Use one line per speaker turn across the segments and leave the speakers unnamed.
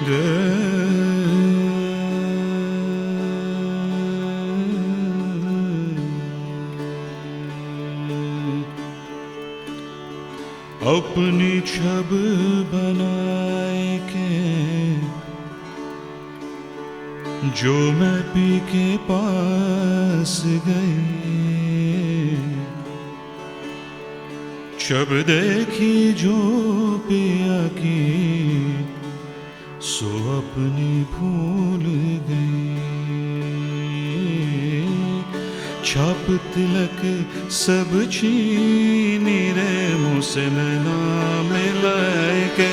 अपनी छब बनाए के जो मैं पी के पास गई, छब देखी जो पिया की सो अपनी भूल गई। छाप तिलक सब छीनी रे मुझसे नाम मिलाए के।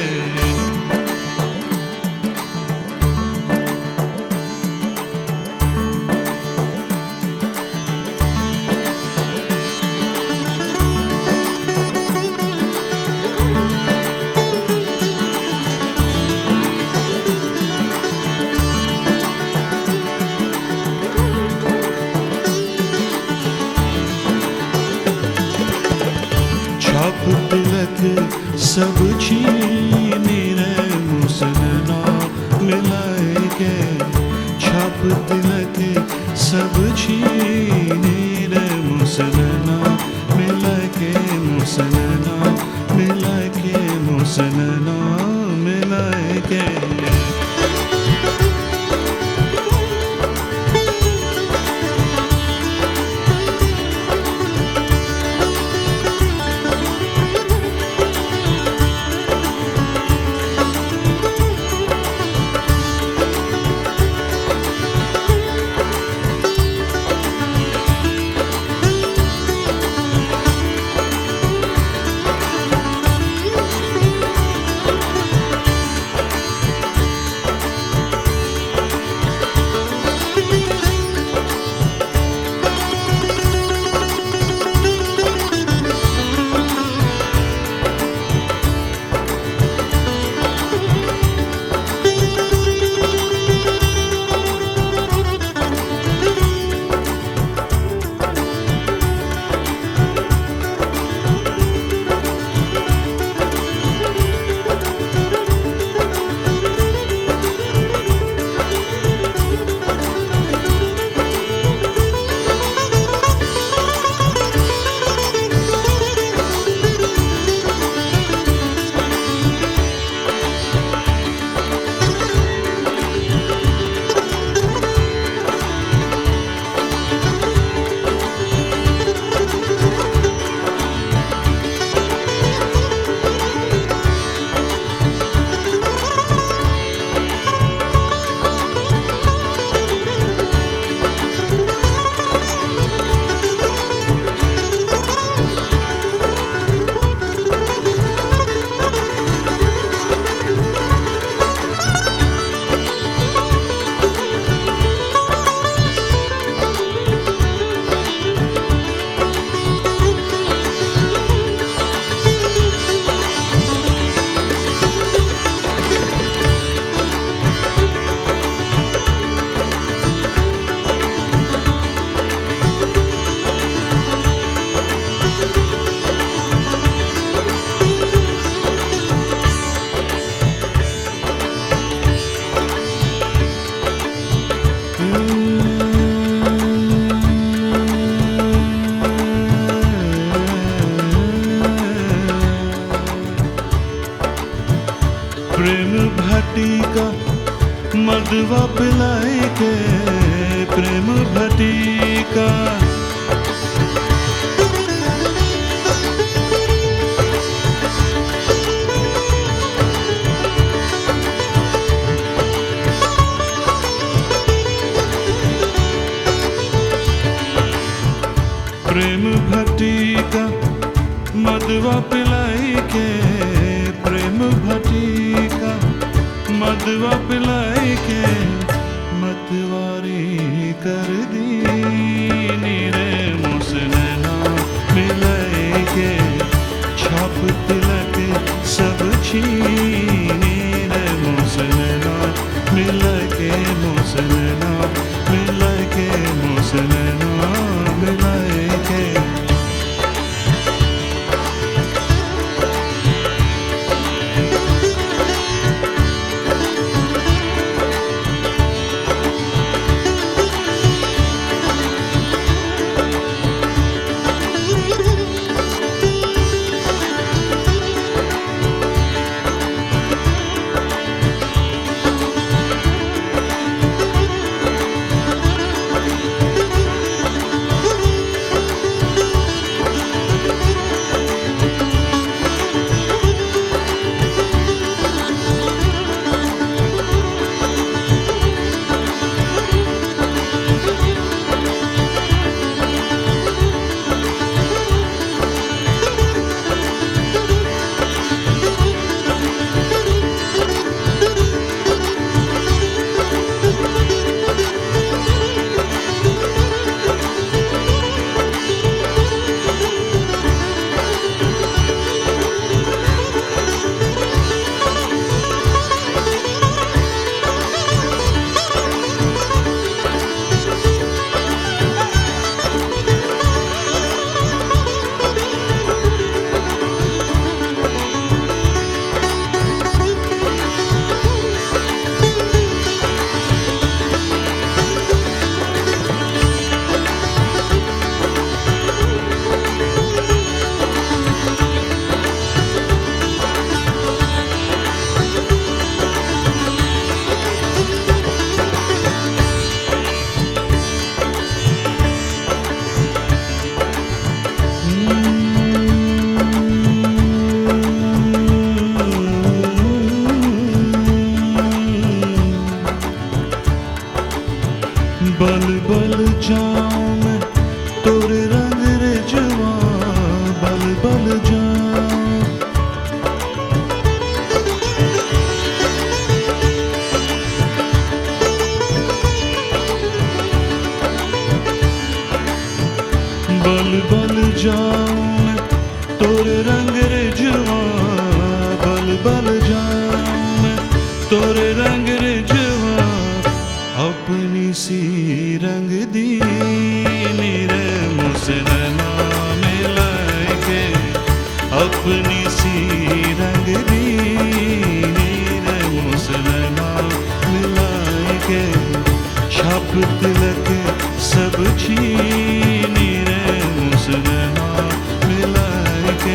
छाप तिलक सब छीनी रे मुझसे नाम मिलाए के। छाप तिलक सब छीनी रे मुझसे नाम मिलाए के। मुझसे नाम मिलाए के। मुझसे नाम मिलाए के। प्रेम भटिका मदवा पिलाए के। प्रेम भटिका प्रेम भटिका मदवा पिलाई के। प्रेम भटिका मदवा पिलाई के। मतवारी कर दी रे मुझसे नाम मिलाए के। छाप तिलक सब छीनी रे मुझसे नाम मिलाए के। मुझसे नाम मिलाए के। मुझसे नाम मिलाए के। जाऊं मैं तोरे रंग रेजवा बल बल जाऊं। बल बल जाऊं मैं तोरे रंग रेजवा बल बल जाऊं मैं तोरे रंग रेजवा। अपनी सी रंग दी नीरे मुझसे नैना मिलाए के अपनी सी रंग दी नीरे मुझसे नैना मिलाए के छाप तिलक सब छीनी रे मुझसे नैना मिलाए के।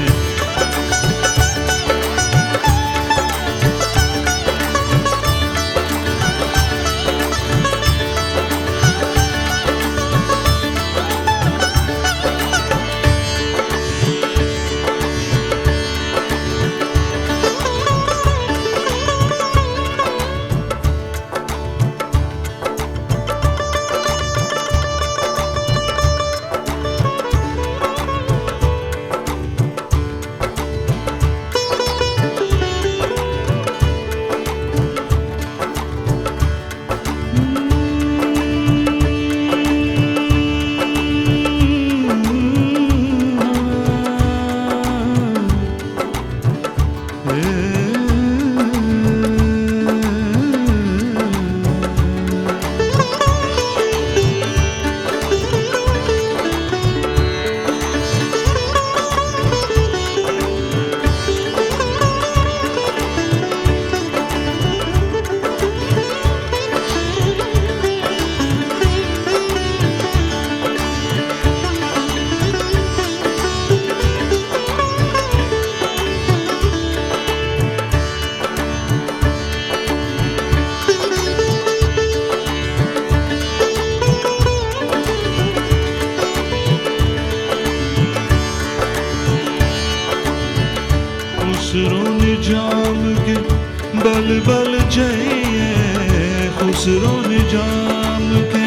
खुसरो निजाम के बल बल जाइए खुसरो निजाम के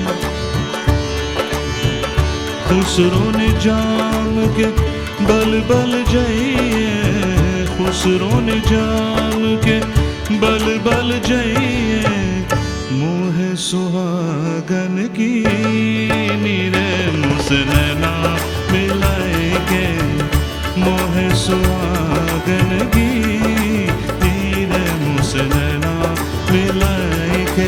खुसरो निजाम के बल बल जाइए खुसरो निजाम के बल बल जाइए। मुँह सुहागन की नीरे मुझसे नैना मिलाएंगे मोह सुहागन की नीरे मुझसे नैना मिलाएंगे।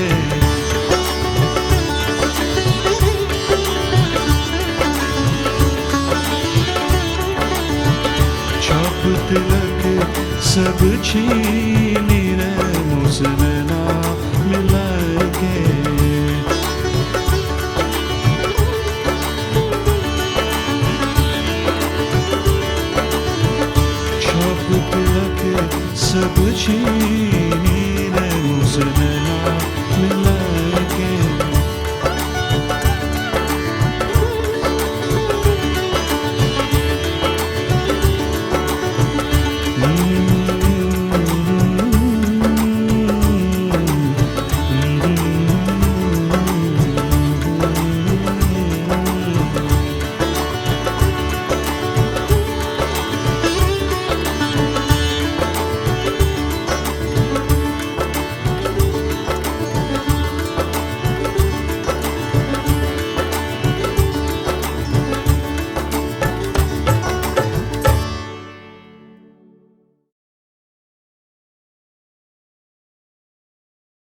छाप तिलक सब छीनी रे मुझसे नैना मिलाएंगे। तिलक सब छीनी रे मुझसे नैना मिला